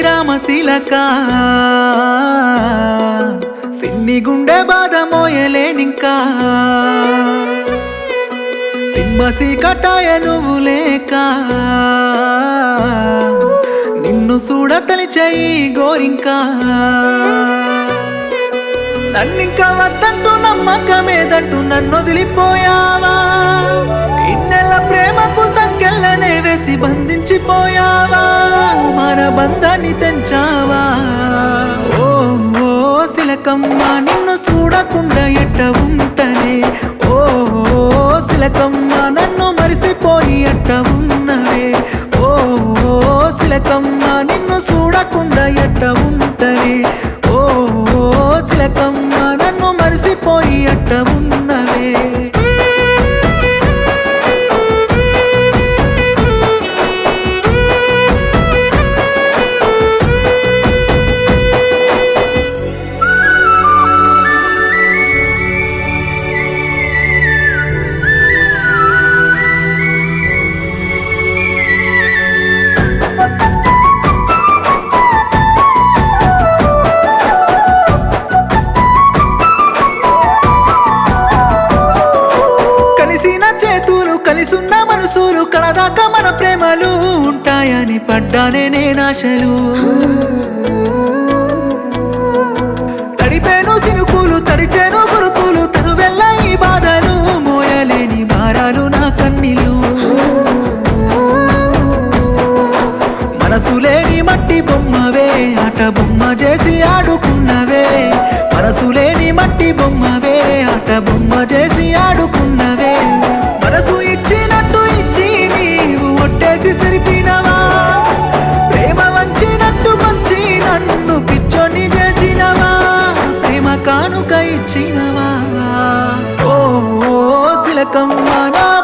రామశీలక సిన్ని గుండె బాధ మోయలేనింకా సింహసి కటాయ నువ్వు లేక నిన్ను చూడతని చెయ్యి గోరింకా నన్నింకా వద్దంటూ నమ్మకమేదంటూ నన్ను వదిలిపోయావా ఇన్నెల ప్రేమకు సంకెళ్ళనే వేసి బంధించిపోయావా మన బంధాన్ని తెంచావా ఓ ఓ శిలకమ్మ నిన్ను చూడకుండా ఎట్ట ఉంటనే ఓ శిలకమ్మ నన్ను మరిసిపోయి ఎట్ట ఉన్నవే ఓ శిలకమ్మ నిన్ను చూడకుండా ఎట్ట ఉంటనే ఓ శిలకమ్మ నన్ను మరిసిపోయి ఎట్ట ఉన్నవే కలిసున్న మనసులు కడదాకా మన ప్రేమలు ఉంటాయని పడ్డానే నేనాశలు తడిపేను సినుకులు తడిచేను గురుతులు తనువెల్ల ఈ బాధలు మోయలేని భారాలు నా కన్నీలు మనసులేని మట్టి బొమ్మవే ఆట బొమ్మ చేసి ఆడుకున్నవే మనసులేని మట్టి బొమ్మవే ఆట బొమ్మ చేసి ఆడుకున్నవే మనసు ఇచ్చినట్టు ఇచ్చి నీవు ఒట్టేసి సరిపినవా ప్రేమ వంచినట్టు మంచి నన్ను పిచ్చోని చేసినవా ప్రేమ కానుక ఇచ్చినవా ఓ శిలకమ్మ